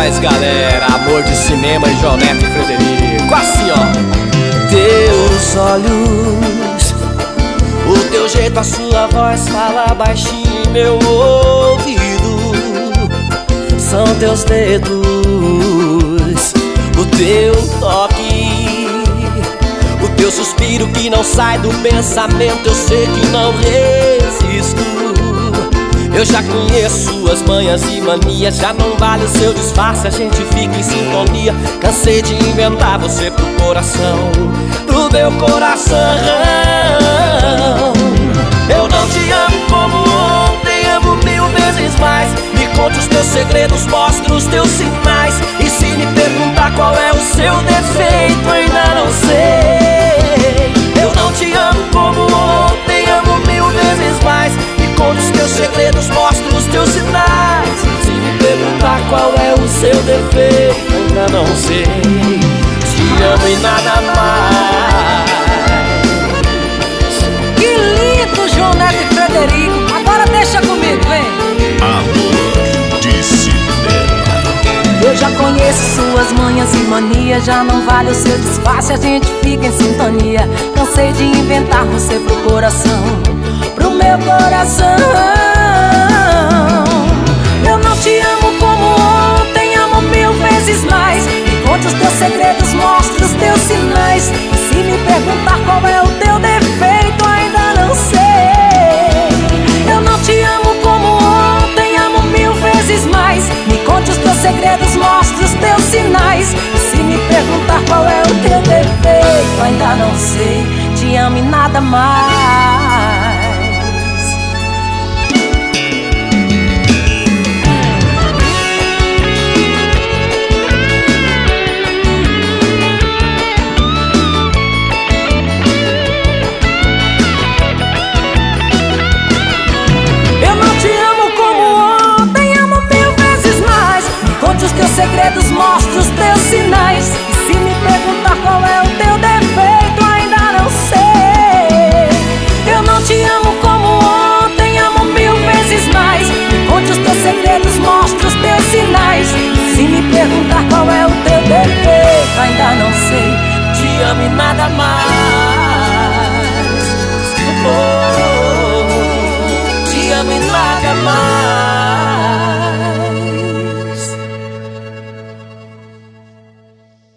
nós, galera. Amor de cinema e João Neto e Frederico. Assim, ó. Teus olhos, o teu jeito, a sua voz fala baixinho em meu ouvido. São teus dedos, o teu toque, o teu suspiro que não sai do pensamento. Eu sei que não resisto. Eu já conheço suas manhas e manias. Já não vale o seu disfarce, a gente fica em sintonia. Cansei de inventar você pro coração, pro meu coração. Eu não te amo como ontem, amo 1000 vezes mais. Me conte os teus segredos, mostra os teus sinais. E se me perguntar qual é o seu defeito, ainda não sei. Eu não te amo como ontem, amo 1000 vezes mais. Me conte os teus segredos, mostra os teus sinais. Se me perguntar qual é o seu defeito, ainda não sei. Te amo e nada mais. Que lindo, João Neto e Frederico. Agora deixa comigo, vem. Amor de cinema. Eu já conheço suas manhas e manias. Já não vale o seu disfarce, a gente fica em sintonia. Cansei de inventar você pro coração, pro meu coração. Eu não te amo como ontem, amo 1000 vezes mais. Me conte os teus segredos, mostra os teus sinais. E se me perguntar qual é o teu defeito, ainda não sei. Eu não te amo como ontem, amo 1000 vezes mais. Me conte os teus segredos, mostra os teus sinais. E se me perguntar qual é o teu defeito, ainda não sei. Te amo e nada mais. Os teus segredos, mostra os teus sinais. E se me perguntar qual é o teu defeito, ainda não sei. Eu não te amo como ontem, amo 1000 vezes mais. Me conte os teus segredos, mostra os teus sinais. E se me perguntar qual é o teu defeito, ainda não sei. Te amo e nada mais. Oh, te amo e nada mais.